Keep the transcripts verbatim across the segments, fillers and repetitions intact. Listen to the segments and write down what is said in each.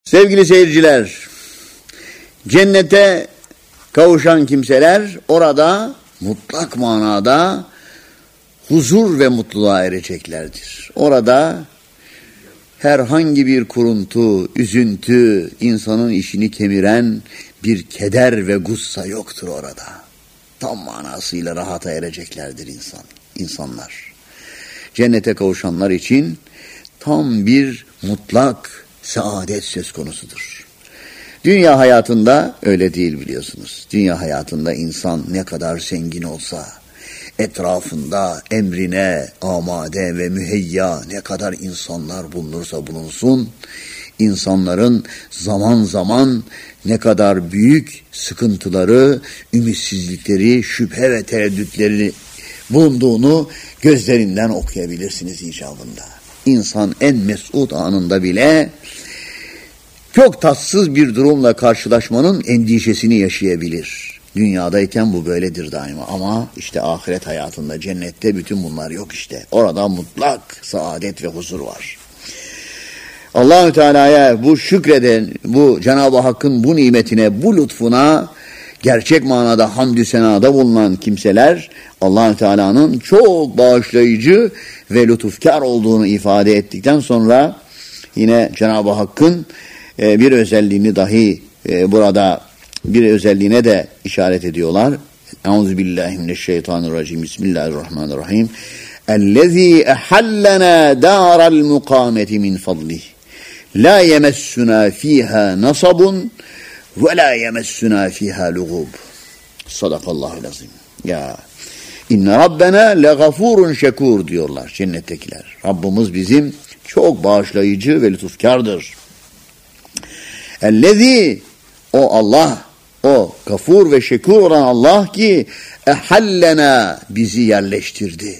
Sevgili seyirciler, cennete kavuşan kimseler orada mutlak manada huzur ve mutluluğa ereceklerdir. Orada herhangi bir kuruntu, üzüntü, insanın işini kemiren bir keder ve gussa yoktur orada. Tam manasıyla rahata ereceklerdir insan, insanlar. Cennete kavuşanlar için tam bir mutlak saadet söz konusudur. Dünya hayatında öyle değil biliyorsunuz. Dünya hayatında insan ne kadar zengin olsa, etrafında emrine amade ve müheyya ne kadar insanlar bulunursa bulunsun, insanların zaman zaman ne kadar büyük sıkıntıları, ümitsizlikleri, şüphe ve tereddütleri bulunduğunu gözlerinden okuyabilirsiniz icabında. İnsan en mesut anında bile çok tatsız bir durumla karşılaşmanın endişesini yaşayabilir. Dünyadayken bu böyledir daima ama işte ahiret hayatında, cennette bütün bunlar yok işte. Orada mutlak saadet ve huzur var. Allah-u Teala'ya bu şükreden, bu Cenab-ı Hakk'ın bu nimetine, bu lütfuna gerçek manada hamdü senada bulunan kimseler Allah-u Teala'nın çok bağışlayıcı ve lütufkar olduğunu ifade ettikten sonra yine Cenab-ı Hakk'ın e, bir özelliğini dahi e, burada bir özelliğine de işaret ediyorlar. Euzubillahimineşşeytanirracim. Bismillahirrahmanirrahim. Ellezî ehallena dâral mukâmeti min fadlih. La yemessuna fîhâ nasabun ve la yemessuna fîhâ lugûb. Sadakallahul azim. Ya İnne Rabbena legafurun şekur diyorlar cennettekiler. Rabbimiz bizim çok bağışlayıcı ve lütufkardır. Ellezî o Allah, o gafur ve şekur olan Allah ki ehallena bizi yerleştirdi.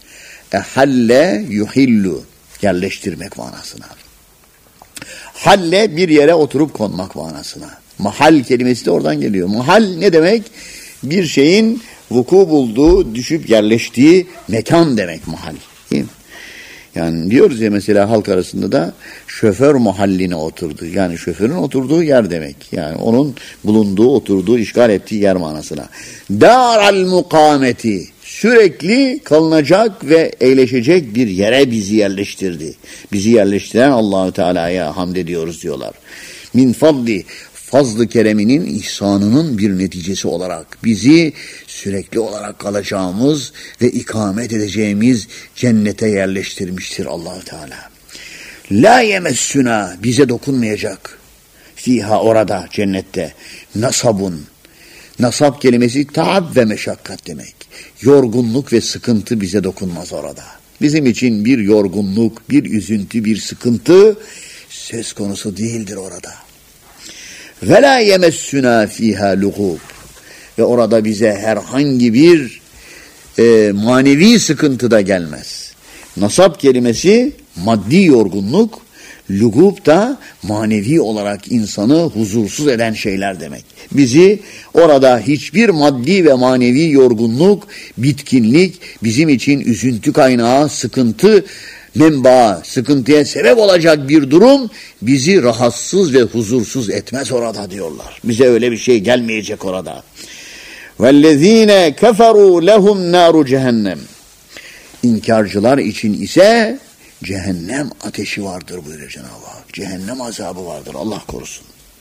Ehalle yuhillu yerleştirmek manasına. Halle bir yere oturup konmak manasına. Mahal kelimesi de oradan geliyor. Mahal ne demek? Bir şeyin vuku bulduğu, düşüp yerleştiği mekan demek mahal. Değil mi? Yani diyoruz ya mesela halk arasında da şoför mahalline oturdu. Yani şoförün oturduğu yer demek. Yani onun bulunduğu, oturduğu, işgal ettiği yer manasına. Daral mukâmeti sürekli kalınacak ve eğleşecek bir yere bizi yerleştirdi. Bizi yerleştiren Allah-u Teala'ya hamd ediyoruz diyorlar. Min fadli fazl-ı kereminin ihsanının bir neticesi olarak bizi sürekli olarak kalacağımız ve ikamet edeceğimiz cennete yerleştirmiştir Allah-u Teala. La yemessuna bize dokunmayacak. Fiha orada cennette nasabun. Nasab kelimesi taab ve meşakkat demek. Yorgunluk ve sıkıntı bize dokunmaz orada. Bizim için bir yorgunluk, bir üzüntü, bir sıkıntı söz konusu değildir orada. Ve la yemessuna fiha lugub. Ve orada bize herhangi bir e, manevi sıkıntı da gelmez. Nasab kelimesi maddi yorgunluk, lugub da manevi olarak insanı huzursuz eden şeyler demek. Bizi orada hiçbir maddi ve manevi yorgunluk, bitkinlik, bizim için üzüntü kaynağı, sıkıntı menbaı, sıkıntıya sebep olacak bir durum bizi rahatsız ve huzursuz etmez orada diyorlar. Bize öyle bir şey gelmeyecek orada. وَالَّذ۪ينَ كَفَرُوا لَهُمْ نَارُ cehennem. İnkarcılar için ise cehennem ateşi vardır buyuruyor Cenab-ı Hak. Cehennem azabı vardır. Allah korusun.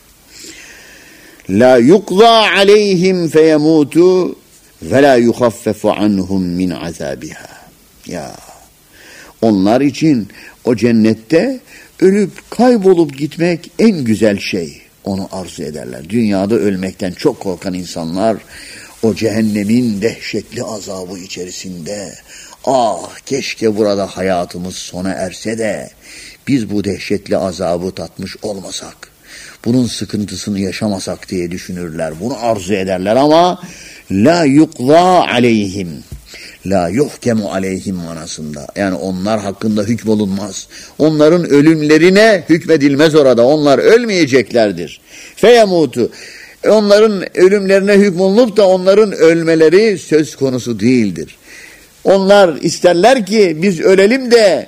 La yuqza aleyhim feyemutu ve la yuhaffefu anhum min azabiha. Ya onlar için o cennette ölüp kaybolup gitmek en güzel şey. Onu arzu ederler. Dünyada ölmekten çok korkan insanlar o cehennemin dehşetli azabı içerisinde ah keşke burada hayatımız sona erse de biz bu dehşetli azabı tatmış olmasak, bunun sıkıntısını yaşamasak diye düşünürler. Bunu arzu ederler ama la yuqza aleyhim. La yuhkemu aleyhim manasında. Yani onlar hakkında hükmolunmaz. Onların ölümlerine hükmedilmez orada. Onlar ölmeyeceklerdir. Feyemutu. Onların ölümlerine hükmolunup da onların ölmeleri söz konusu değildir. Onlar isterler ki biz ölelim de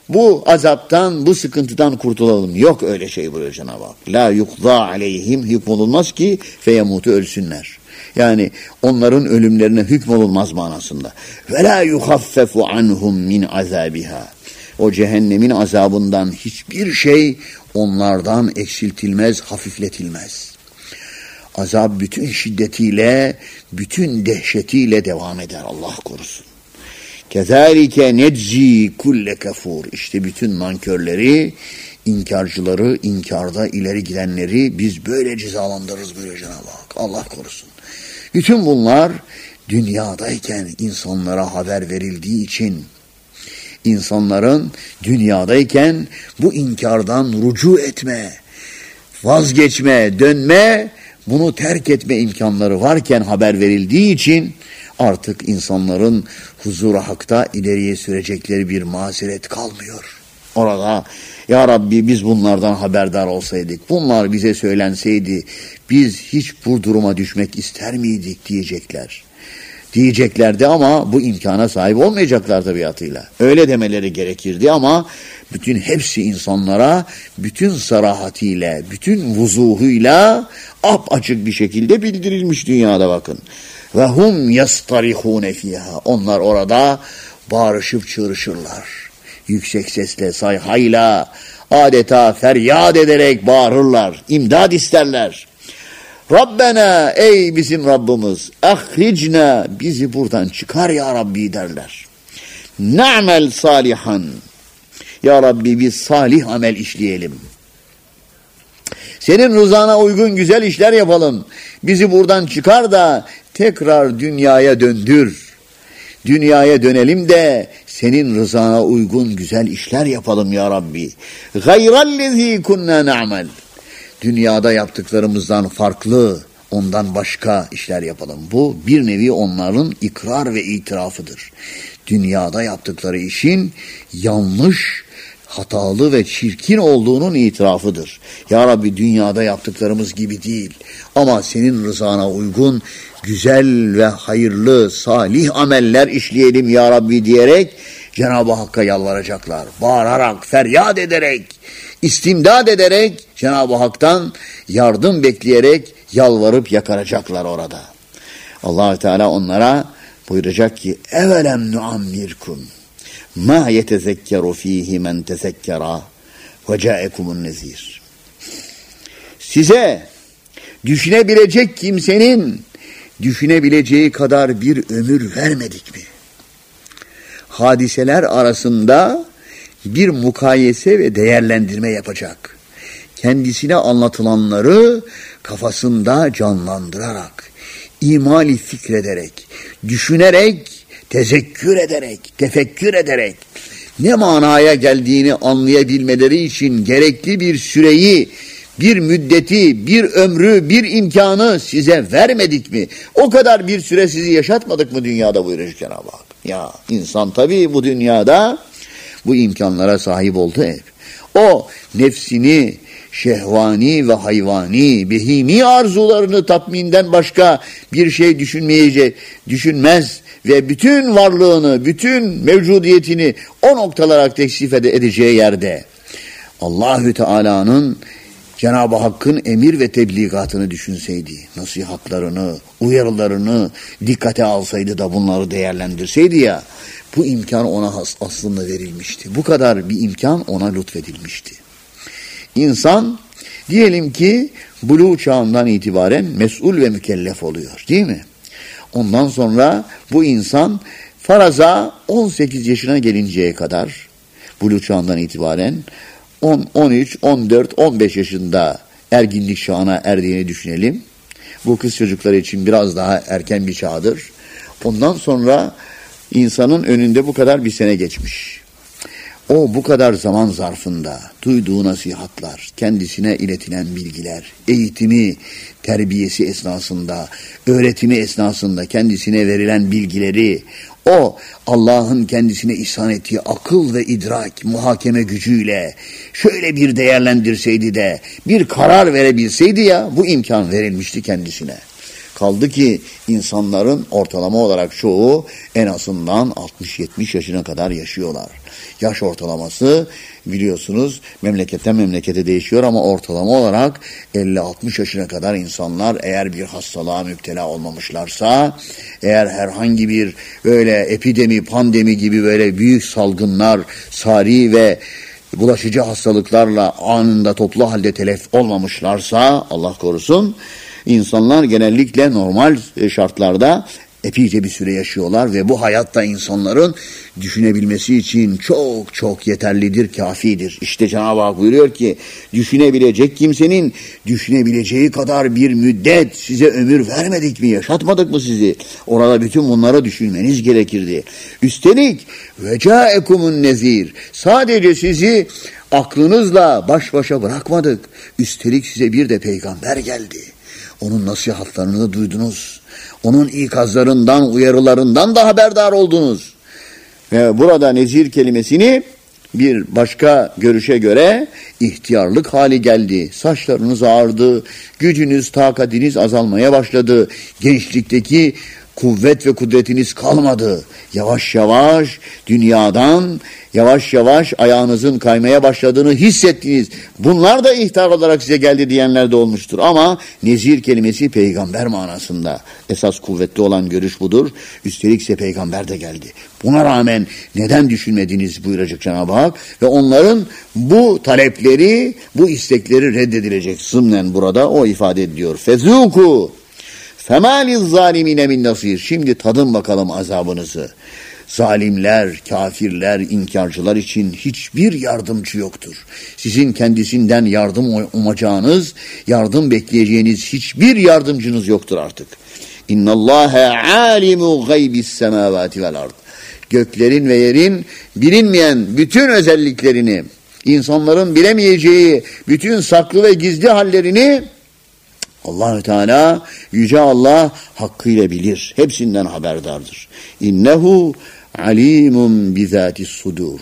bu azaptan, bu sıkıntıdan kurtulalım. Yok öyle şey buyuruyor Cenab-ı Hak. La yukza aleyhim, hükmolunmaz ki feyemutu, ölsünler. Yani onların ölümlerine hükmolunmaz manasında. Ve la yuhaffefu anhum min azabiha. O cehennemin azabından hiçbir şey onlardan eksiltilmez, hafifletilmez. Azap bütün şiddetiyle, bütün dehşetiyle devam eder. Allah korusun. Kezalike neczi kulle kafur. İşte bütün nankörleri, inkarcıları, inkarda ileri gidenleri biz böyle cezalandırırız buyuruyor Cenab-ı Hak. Allah korusun. Bütün bunlar dünyadayken insanlara haber verildiği için, insanların dünyadayken bu inkardan rücu etme, vazgeçme, dönme, bunu terk etme imkanları varken haber verildiği için artık insanların huzura hakta ileriye sürecekleri bir mazeret kalmıyor. Orada ya Rabbi biz bunlardan haberdar olsaydık, bunlar bize söylenseydi biz hiç bu duruma düşmek ister miydik diyecekler. Diyeceklerdi ama bu imkana sahip olmayacaklar tabiatıyla. Öyle demeleri gerekirdi ama bütün hepsi insanlara bütün sarahatiyle, bütün vuzuhuyla apaçık bir şekilde bildirilmiş dünyada bakın. Ve hum yastarihune fiha. Onlar orada bağırışıp çığırışırlar. Yüksek sesle, sayhayla, adeta feryat ederek bağırırlar. İmdad isterler. Rabbena, ey bizim Rabbimiz, ahricna, bizi buradan çıkar ya Rabbi derler. Na'mel salihan, ya Rabbi biz salih amel işleyelim. Senin rızana uygun güzel işler yapalım. Bizi buradan çıkar da tekrar dünyaya döndür. Dünyaya dönelim de senin rızana uygun güzel işler yapalım ya Rabbi. Gayrallezî kunnâ na'mel. Dünyada yaptıklarımızdan farklı, ondan başka işler yapalım. Bu bir nevi onların ikrar ve itirafıdır. Dünyada yaptıkları işin yanlış, hatalı ve çirkin olduğunun itirafıdır. Ya Rabbi dünyada yaptıklarımız gibi değil ama senin rızana uygun güzel ve hayırlı, salih ameller işleyelim ya Rabbi diyerek Cenab-ı Hakk'a yalvaracaklar. Bağırarak, feryat ederek, istimdad ederek Cenab-ı Hak'tan yardım bekleyerek yalvarıp yakaracaklar orada. Allah-u Teala onlara buyuracak ki evelem nuammirkum ma yetezekkeru fihi men tezekkera ve câekumun nezir. Size düşünebilecek kimsenin düşünebileceği kadar bir ömür vermedik mi? Hadiseler arasında bir mukayese ve değerlendirme yapacak. Kendisine anlatılanları kafasında canlandırarak, imali fikrederek, düşünerek, tezekkür ederek, tefekkür ederek, ne manaya geldiğini anlayabilmeleri için gerekli bir süreyi, bir müddeti, bir ömrü, bir imkanı size vermedik mi? O kadar bir süre sizi yaşatmadık mı dünyada buyuruyor Cenab-ı Hak. Ya insan tabii bu dünyada bu imkanlara sahip oldu hep. O nefsini, şehvani ve hayvani, behimi arzularını tatminden başka bir şey düşünmeyecek, düşünmez ve bütün varlığını, bütün mevcudiyetini o noktalara teksif edeceği yerde Allahü Teala'nın, Cenab-ı Hakk'ın emir ve tebligatını düşünseydi, nasihatlarını, uyarılarını dikkate alsaydı da bunları değerlendirseydi ya, bu imkan ona aslında verilmişti. Bu kadar bir imkan ona lütfedilmişti. İnsan diyelim ki buluğ çağından itibaren mesul ve mükellef oluyor, değil mi? Ondan sonra bu insan faraza on sekiz yaşına gelinceye kadar buluğ çağından itibaren on, on üç, on dört, on beş yaşında erginlik çağına erdiğini düşünelim. Bu kız çocukları için biraz daha erken bir çağdır. Ondan sonra insanın önünde bu kadar bir sene geçmiş. O bu kadar zaman zarfında duyduğu nasihatlar, kendisine iletilen bilgiler, eğitimi, terbiyesi esnasında, öğretimi esnasında kendisine verilen bilgileri, o Allah'ın kendisine ihsan ettiği akıl ve idrak, muhakeme gücüyle şöyle bir değerlendirseydi de bir karar verebilseydi ya, bu imkan verilmişti kendisine. Kaldı ki insanların ortalama olarak çoğu en azından altmış yetmiş yaşına kadar yaşıyorlar. Yaş ortalaması biliyorsunuz memleketten memlekete değişiyor ama ortalama olarak elli altmış yaşına kadar insanlar eğer bir hastalığa müptela olmamışlarsa, eğer herhangi bir böyle epidemi, pandemi gibi böyle büyük salgınlar, sari ve bulaşıcı hastalıklarla anında toplu halde telef olmamışlarsa, Allah korusun, insanlar genellikle normal şartlarda epeyce bir süre yaşıyorlar ve bu hayatta insanların düşünebilmesi için çok çok yeterlidir, kafidir. İşte Cenab-ı Hak buyuruyor ki düşünebilecek kimsenin düşünebileceği kadar bir müddet size ömür vermedik mi, yaşatmadık mı sizi? Orada bütün bunları düşünmeniz gerekirdi. Üstelik vecâekumun nezîr, sadece sizi aklınızla baş başa bırakmadık. Üstelik size bir de peygamber geldi. Onun nasihatlarını da duydunuz. Onun ikazlarından, uyarılarından da haberdar oldunuz. Ve burada nezir kelimesini bir başka görüşe göre ihtiyarlık hali geldi. Saçlarınız ağardı, gücünüz, takatiniz azalmaya başladı. Gençlikteki kuvvet ve kudretiniz kalmadı. Yavaş yavaş dünyadan yavaş yavaş ayağınızın kaymaya başladığını hissettiniz. Bunlar da ihtar olarak size geldi diyenler de olmuştur. Ama nezir kelimesi peygamber manasında. Esas kuvvetli olan görüş budur. Üstelik ise peygamber de geldi. Buna rağmen neden düşünmediniz buyuracak Cenab-ı Hak. Ve onların bu talepleri, bu istekleri reddedilecek. Zımnen burada o ifade ediyor. Fezûku فَمَا لِلظَّالِمِينَ مِنْ نَصِيرٍ. Şimdi tadın bakalım azabınızı. Zalimler, kafirler, inkarcılar için hiçbir yardımcı yoktur. Sizin kendisinden yardım umacağınız, yardım bekleyeceğiniz hiçbir yardımcınız yoktur artık. اِنَّ اللّٰهَ عَالِمُ غَيْبِ السَّمَاوَاتِ وَالْاَرْضِ. Göklerin ve yerin bilinmeyen bütün özelliklerini, insanların bilemeyeceği bütün saklı ve gizli hallerini Allah-u Teala, Yüce Allah hakkıyla bilir. Hepsinden haberdardır. İnnehu alimun bizatis sudur.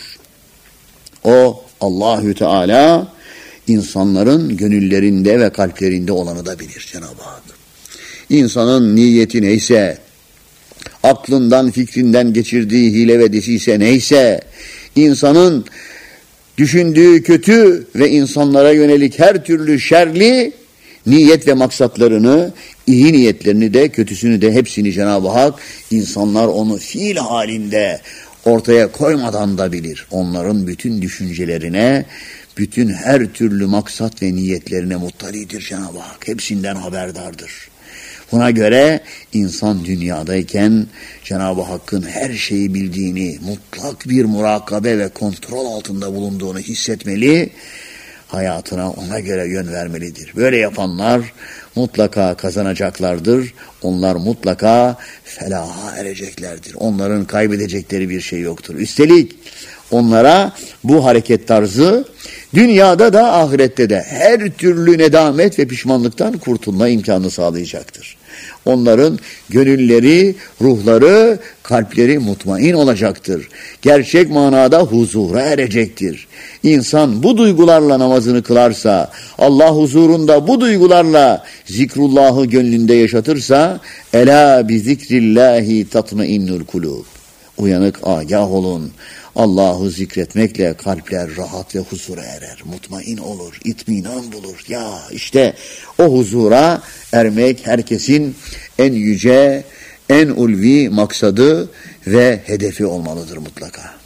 O Allahü Teala insanların gönüllerinde ve kalplerinde olanı da bilir Cenab-ı Hak. İnsanın niyeti neyse, aklından, fikrinden geçirdiği hile ve desise neyse, insanın düşündüğü kötü ve insanlara yönelik her türlü şerli niyet ve maksatlarını, iyi niyetlerini de, kötüsünü de hepsini Cenab-ı Hak, insanlar onu fiil halinde ortaya koymadan da bilir. Onların bütün düşüncelerine, bütün her türlü maksat ve niyetlerine muttalidir Cenab-ı Hak. Hepsinden haberdardır. Buna göre insan dünyadayken Cenab-ı Hakk'ın her şeyi bildiğini, mutlak bir murakabe ve kontrol altında bulunduğunu hissetmeli, hayatına ona göre yön vermelidir. Böyle yapanlar mutlaka kazanacaklardır. Onlar mutlaka felaha ereceklerdir. Onların kaybedecekleri bir şey yoktur. Üstelik onlara bu hareket tarzı dünyada da ahirette de her türlü nedamet ve pişmanlıktan kurtulma imkanı sağlayacaktır. Onların gönülleri, ruhları, kalpleri mutmain olacaktır. Gerçek manada huzura erecektir. İnsan bu duygularla namazını kılarsa, Allah huzurunda bu duygularla zikrullahı gönlünde yaşatırsa, elâ bi zikrillahi tatmainnul kulûb. Uyanık, agah olun. Allah'ı zikretmekle kalpler rahat ve huzura erer. Mutmain olur, itminan bulur. Ya işte o huzura ermek herkesin en yüce, en ulvi maksadı ve hedefi olmalıdır mutlaka.